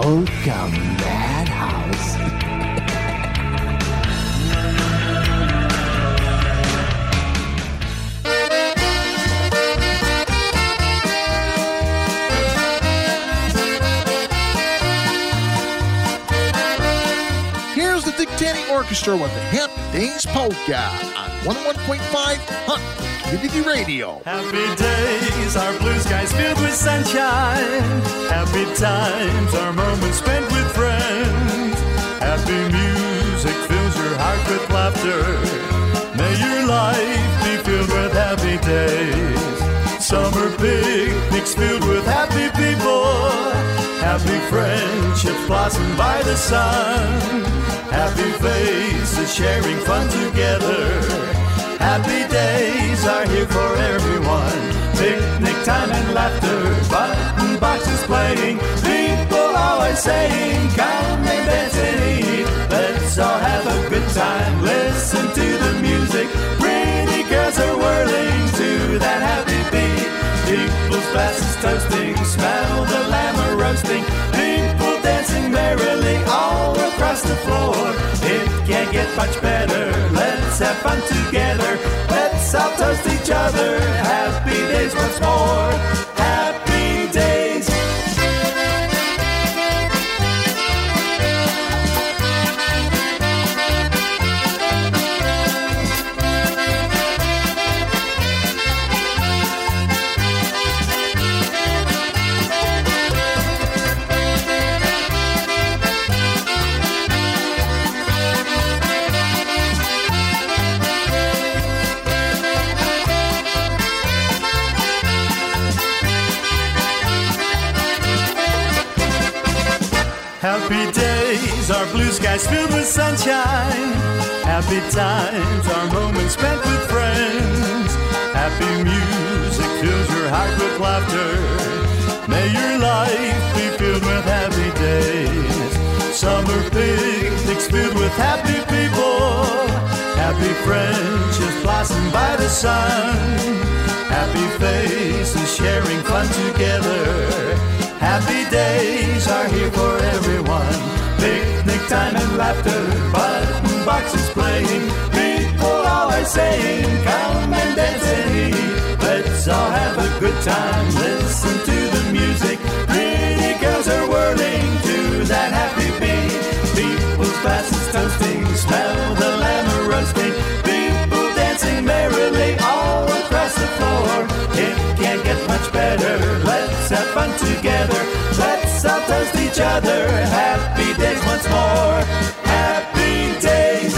Polka Madhouse. Here's the Dick Tanny Orchestra with the Happy Days Polka on 101.5 Hunt Community Radio. Happy days, our blue skies filled with sunshine. Happy times, our moments spent with friends. Happy music fills your heart with laughter. May your life be filled with happy days. Summer picnics filled with happy people. Happy friendships blossom by the sun. Happy faces sharing fun together. Happy days are here for everyone. Picnic time and laughter, button boxes playing. People always saying, come and dance and eat. Let's all have a good time, listen to the music. Pretty girls are whirling to that happy beat. People's glasses toasting, smell the lamb roasting. People dancing merrily all across the floor. It can't get much better, let's have fun together. Let's all toast each other, happy days once more. Happy days. Happy days, our blue skies filled with sunshine. Happy times, our moments spent with friends. Happy music fills your heart with laughter. May your life be filled with happy days. Summer picnics filled with happy people. Happy friendships blossom by the sun. Happy faces sharing fun together. Happy days are here for everyone. Picnic time and laughter, button boxes playing. People always saying, come and dance and eat. Let's all have a good time, listen to the music. Pretty girls are whirling to that happy beat. People's glasses toasting, smell the lamb roasting. People dancing merrily all across the floor. It can't get much better, let's have fun together. Let's all toast each other, happy days once more. Happy days.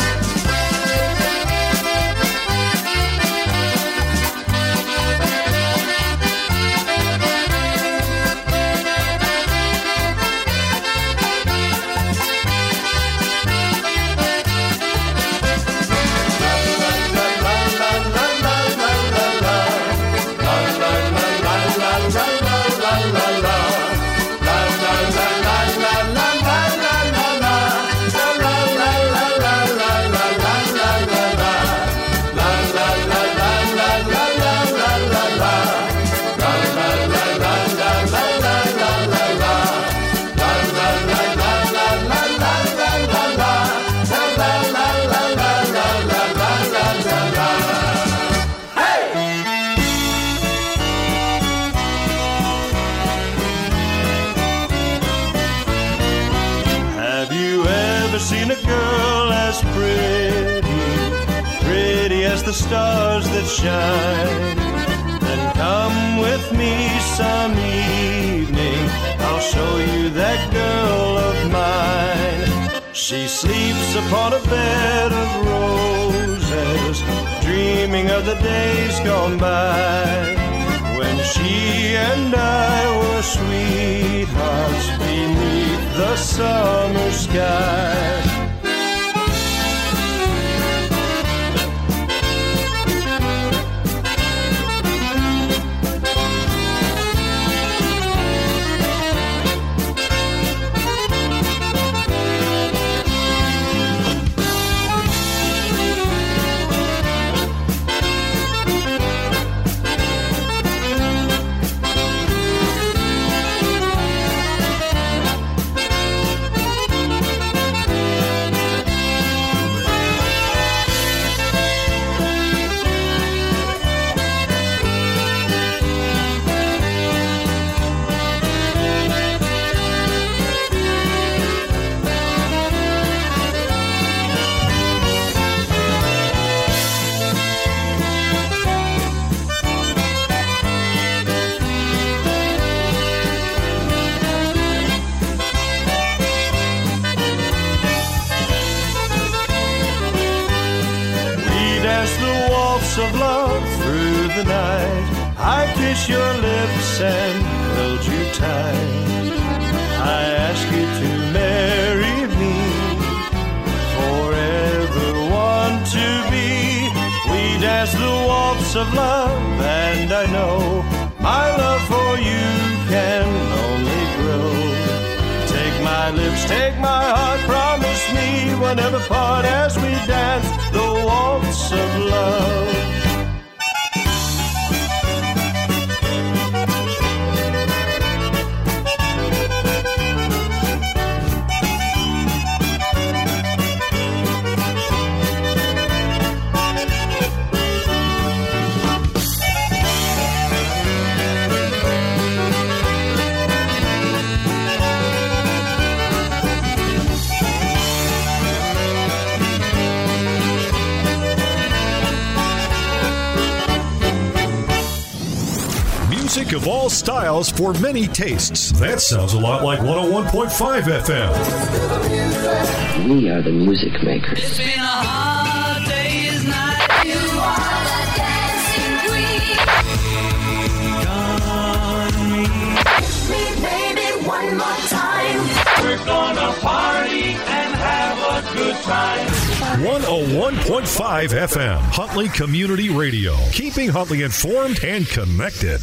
The stars that shine. Then come with me some evening, I'll show you that girl of mine. She sleeps upon a bed of roses, dreaming of the days gone by, when she and I were sweethearts beneath the summer sky. waltz of love through the night. I kiss your lips and hold you tight. I ask you to marry me, forever want to be. We dance the waltz of love, and I know my love for you can only grow. Take my lips, take my heart, promise me we'll never part as we dance the waltz of love. Music of all styles for many tastes. That sounds a lot like 101.5 FM. We are the music makers. It's been a hard day's night. You are the dancing queen. Kiss me, baby, one more time. We're gonna party and have a good time. 101.5 FM, Huntley Community Radio, keeping Huntley informed and connected.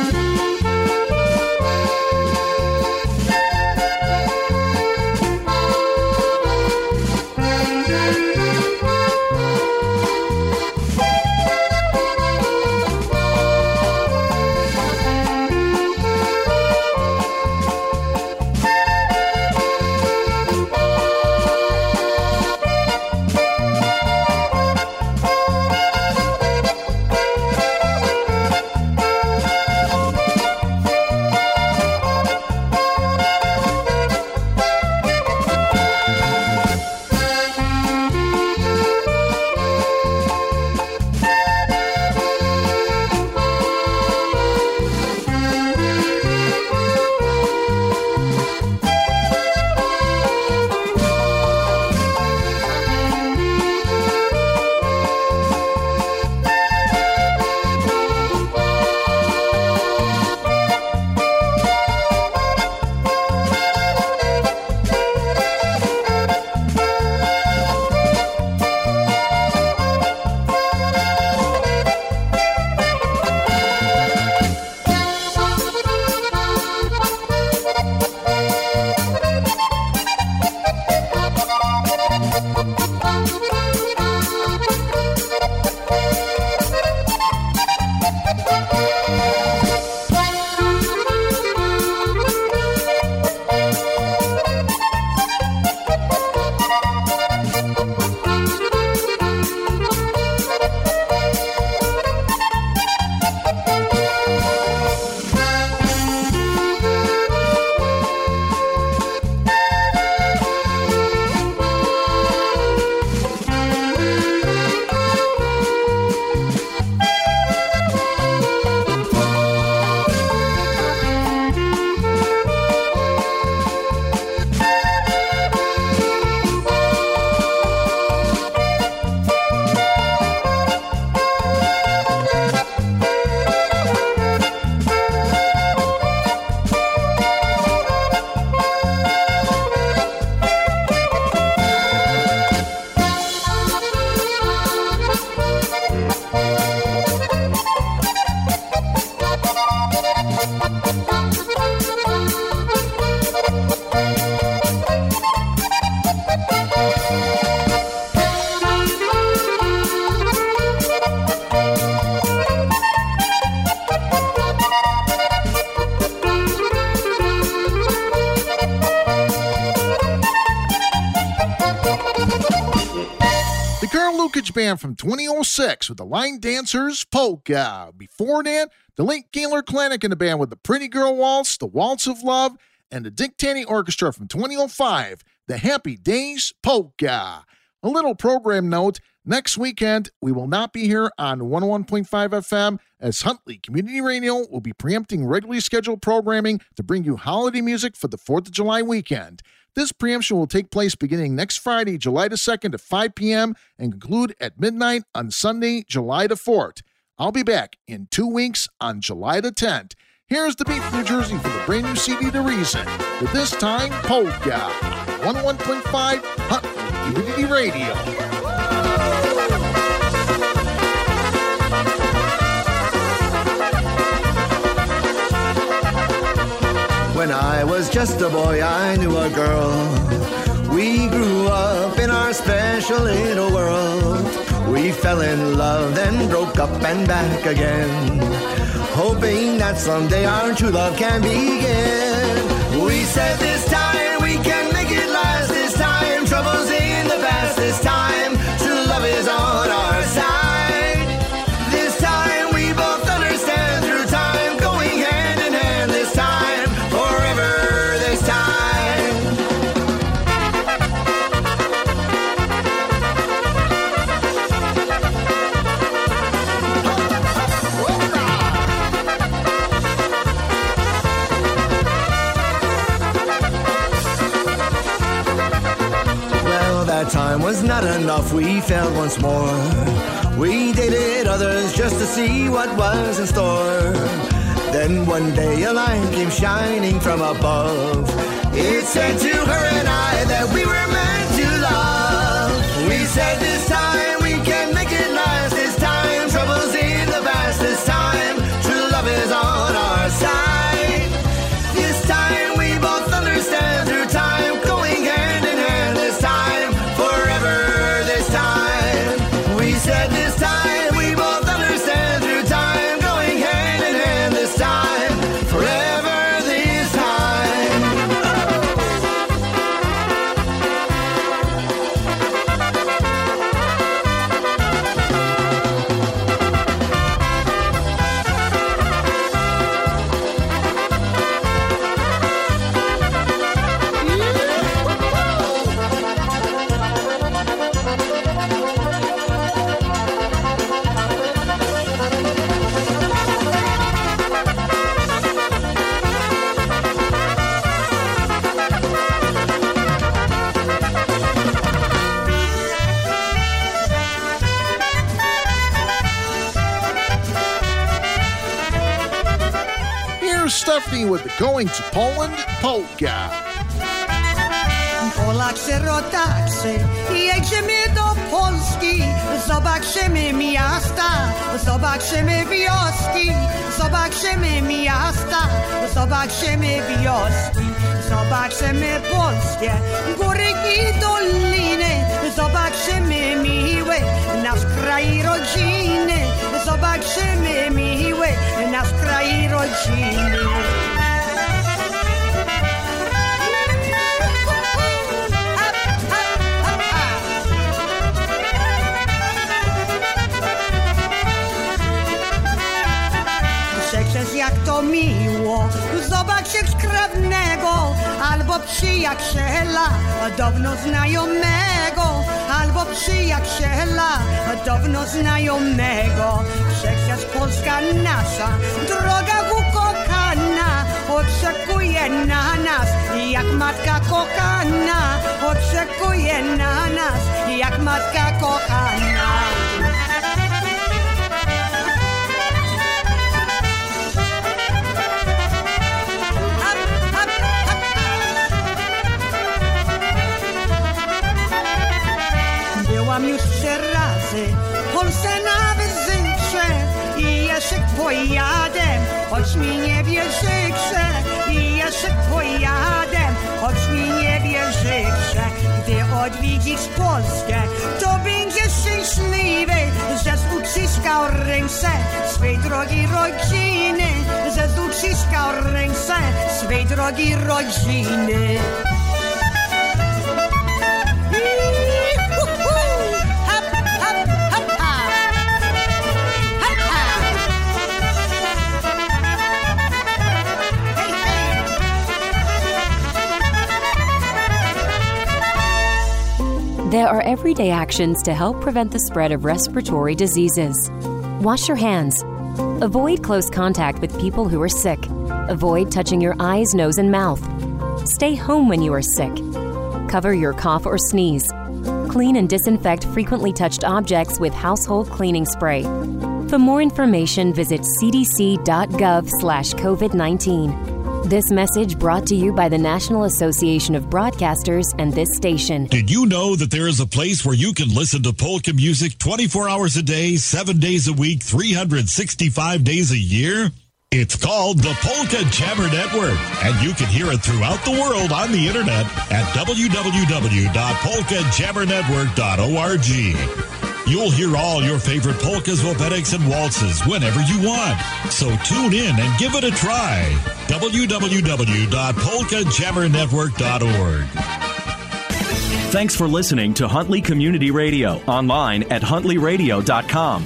Band from 2006 with the Line Dancers Polka. Before that, the Link Gaylor Clinic in the band with the Pretty Girl Waltz, the Waltz of Love, and the Dick Tanny Orchestra from 2005, the Happy Days Polka. A little program note, next weekend we will not be here on 101.5 FM as Huntley Community Radio will be preempting regularly scheduled programming to bring you holiday music for the 4th of July weekend. This preemption will take place beginning next Friday, July the 2nd at 5 p.m. and conclude at midnight on Sunday, July the 4th. I'll be back in 2 weeks on July the 10th. Here's the beat from New Jersey for the brand new CD, The Reason. But this time, Polka on 101.5 Huntley Community Radio. When I was just a boy, I knew a girl. We grew up in our special little world. We fell in love, then broke up and back again, hoping that someday our true love can begin. We said this time we can make it last, this time trouble's in the past, this time true love is on our side. This time we both understand through time, going hand in hand this time, forever this time. Well, that time was not enough, we failed once more. We dated others just to see what was in store. Then one day a light came shining from above. It said to her and I that we were meant to love. We said this time we can make it last, this time trouble's in the past, this time true love is on our side. This time we both understand through time, going hand in hand this time, forever this time. We said this time we both understand through time, going hand in hand this time, forever this time. Here's Stephanie with the Going to Poland Polka. Polak się rotaczy, jedziemy do Polski, zobaczymy miasta, zobaczymy wioski, zobaczymy miasta, zobaczymy wioski, zobaczymy polskie góry i doliny, zobaczymy miły nasz kraj rodziny, zobaczymy miły nasz kraj rodziny. Jak to miło zobaczyć krewnego albo przyjaciela dawno znajomego, albo przyjaciela dawno znajomego. Przecież Polska nasza, droga ukochana, oczekuje na nas jak matka kochana, oczekuje na nas jak matka kochana. Byłam już 3 razy w Polsce na wizycie i jeszcze pojadę, choć mi nie wierzycie. I jeszcze pojadę, choć mi nie wierzycie. Gdy odwiedzisz Polskę, to będziesz szczęśliwy, że uciskał ręce swej drogiej rodziny, że uciskał ręce swej drogiej rodziny. There are everyday actions to help prevent the spread of respiratory diseases. Wash your hands. Avoid close contact with people who are sick. Avoid touching your eyes, nose, and mouth. Stay home when you are sick. cover your cough or sneeze. Clean and disinfect frequently touched objects with household cleaning spray. For more information, visit cdc.gov/COVID-19. This message brought to you by the National Association of Broadcasters and this station. Did you know that there is a place where you can listen to polka music 24 hours a day, 7 days a week, 365 days a year? It's called the Polka Jammer Network, and you can hear it throughout the world on the internet at www.polkajammernetwork.org. You'll hear all your favorite polkas, wopetiks, and waltzes whenever you want. So tune in and give it a try. www.polkajammernetwork.org. Thanks for listening to Huntley Community Radio, online at huntleyradio.com.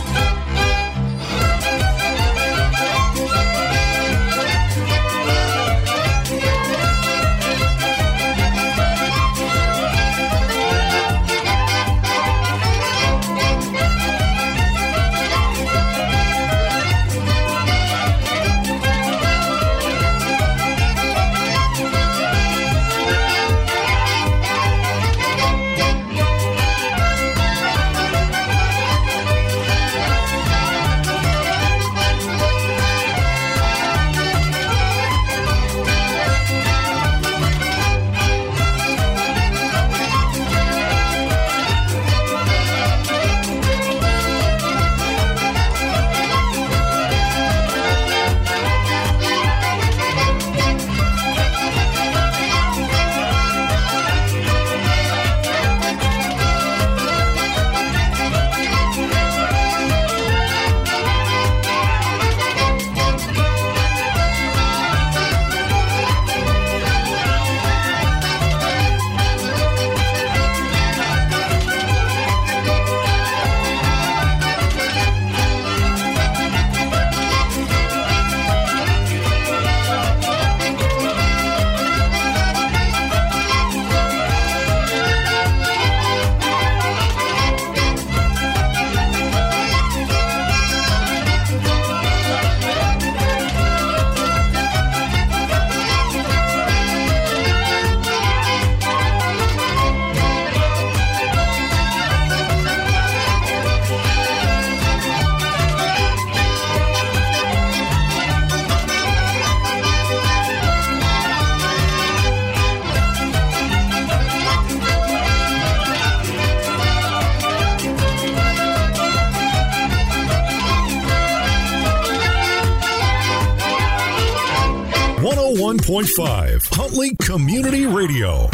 Huntley Community Radio.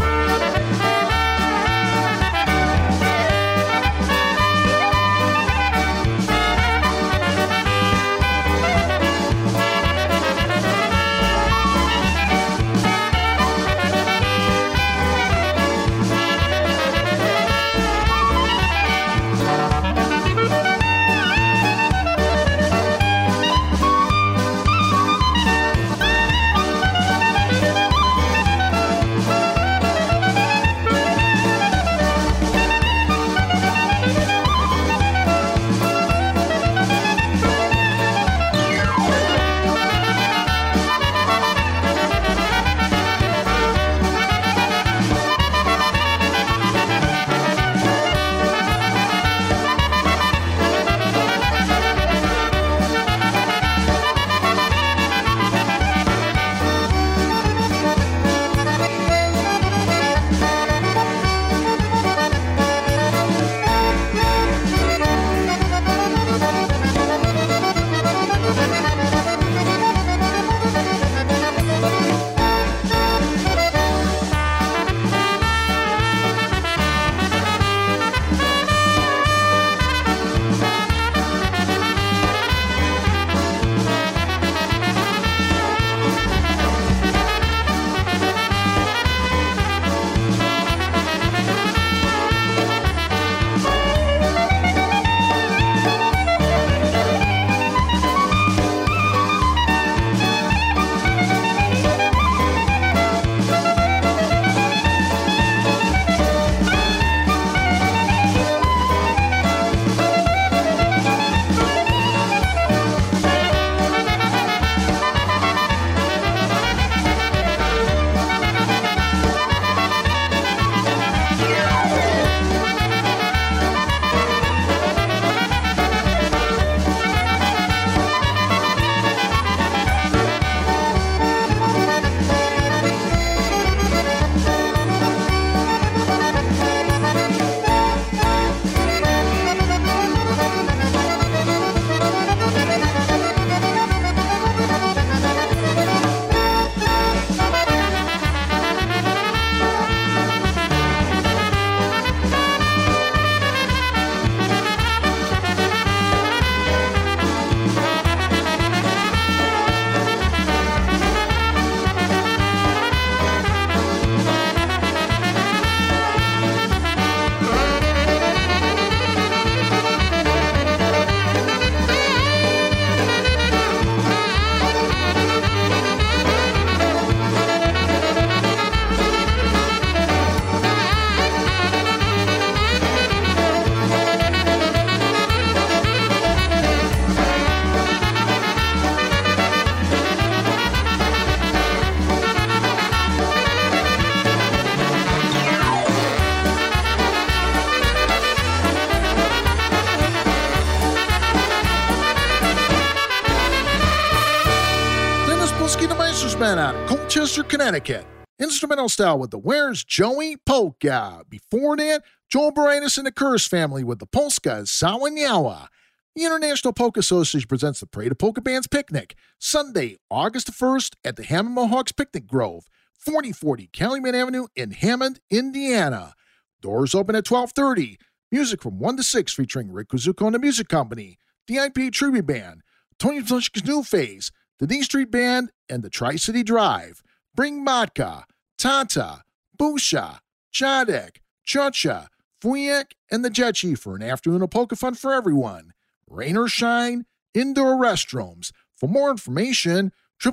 Bluesmen out of Colchester, Connecticut. Instrumental style with the Where's Joey Polka. Before that, Joel Baraitis and the Curse family with the Polska Sawanyawa. The International Polka Association presents the Parade of Polka Bands Picnic, Sunday, August the 1st at the Hammond Mohawks Picnic Grove, 4040 Calumet Avenue in Hammond, Indiana. Doors open at 12:30. Music from 1 to 6 featuring Rick Kuzuko and the Music Company, the IP Tribute Band, Tony Tushka's New Phase, the D Street Band, and the Tri-City Drive. Bring Matka, Tata, Busha, Chadek, Chacha, Fuyek, and the Jet Chief for an afternoon of polka fun for everyone. Rain or shine, indoor restrooms. For more information,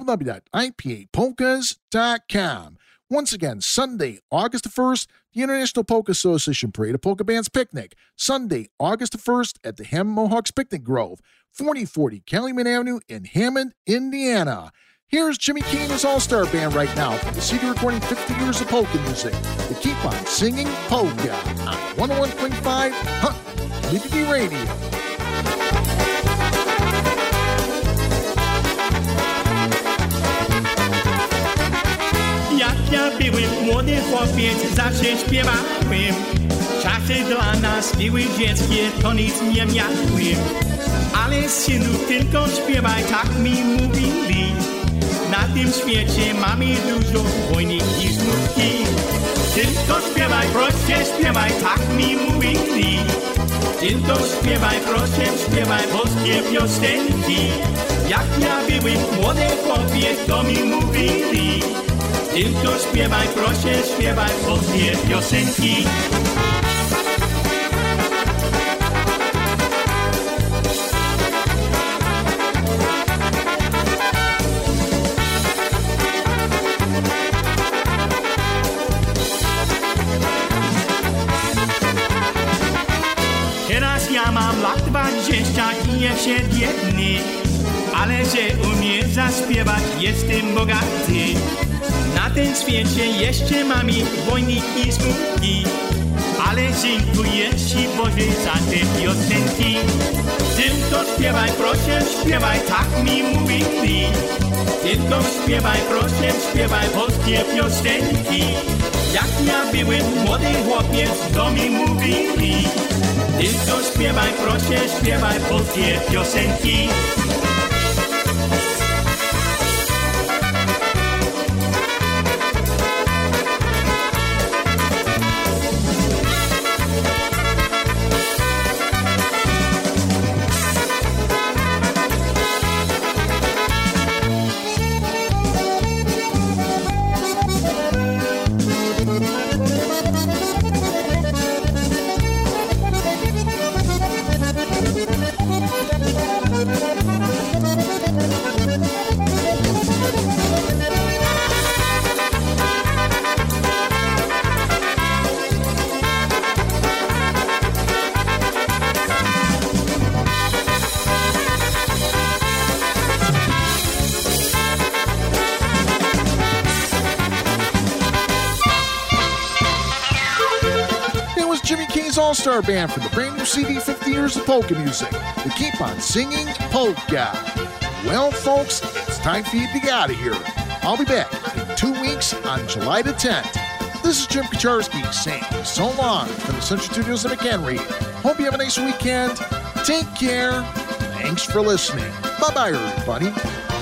www.ipa8polkas.com. Once again, Sunday, August the 1st, the International Polka Association Parade of Polka Bands Picnic. Sunday, August the 1st at the Hammond Mohawks Picnic Grove, 4040 Calumet Avenue in Hammond, Indiana. Here's Jimmy King and his All-Star Band right now from the CD recording 50 Years of Polka Music. They keep on singing polka on 101.5 Hunt Community Radio. Jak ja byłem młody chłopiec, zawsze śpiewałem. Czasy dla nas były dzieckie, to nic nie miałem. Ale synu, tylko śpiewaj, tak mi mówili. Na tym świecie mamy dużo wojny i smutki. Tylko śpiewaj, proszę, śpiewaj, tak mi mówili. Tylko śpiewaj, proszę, śpiewaj polskie piosenki. Jak ja byłem młody chłopiec, to mi mówili. Tylko śpiewaj, proszę, śpiewaj polskie piosenki. Teraz ja mam lat 20 i jeszcze biedny, ale że umiem zaśpiewać, jestem bogaty. Na tym świecie jeszcze mamy wojny i smutki, ale dziękuję Ci Boże za te piosenki. Tylko śpiewaj, proszę, śpiewaj, tak mi mówili. Tylko śpiewaj, proszę, śpiewaj polskie piosenki. Jak ja byłem młody chłopiec, to mi mówili. Tylko śpiewaj, proszę, śpiewaj polskie piosenki. All-Star Band for the brand new CD 50 Years of Polka Music. They keep on singing polka. Well, folks, it's time for you to get out of here. I'll be back in 2 weeks on July the 10th. This is Jim Kucharski saying so long from the Central Studios of McHenry. Hope you have a nice weekend. Take care. Thanks for listening. Bye-bye, everybody.